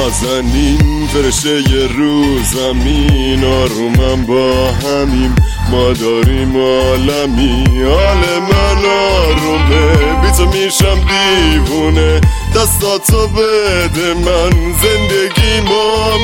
نازنین فرشه یه رو زمین آرومم با همیم ما داریم عالمی حال من آرومه بی تو میشم دیوونه دستاتو بده من زندگی ما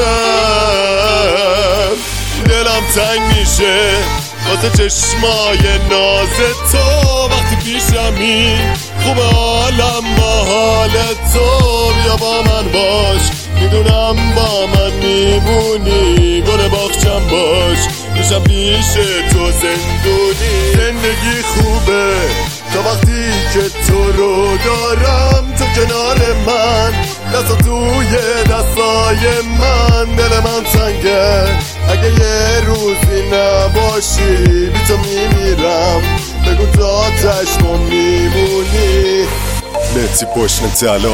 میدم دلم تنگ میشه واسه چشمای ناز تو وقتی پیشمی خوبه حالم با حال تو بیا با من باش میدونم با من میمونی گل باغچم باش میشم پیش تو زندونی زندگی خوبه تا وقتی که تو رو دارم تو کنار من دستا توی دستای من دل من تنگه اگه یه روزی نباشی بی تو میمیرم بگو تا چشمم میمونی مهدی پشن طلا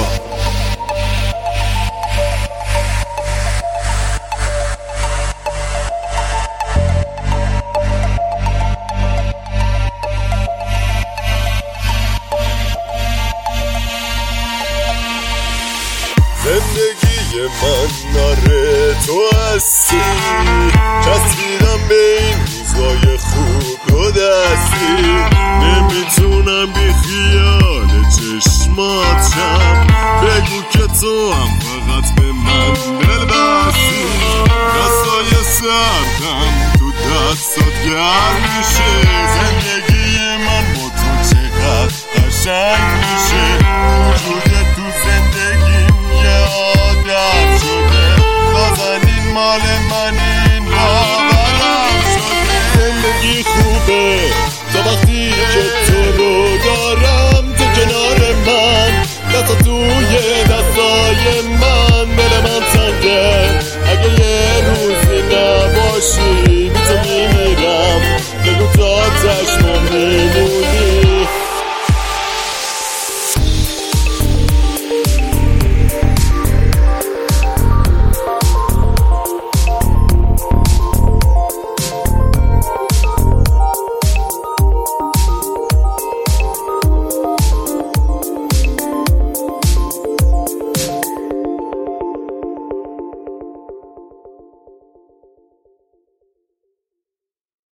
زندگی من ناره تو هستی چسبیدم به این میزای خوب رو دستی نمیتونم بی خیال چشمات شم بگو که تو هم فقط به من دل بستی دستای سردم تو دستات گرم میشه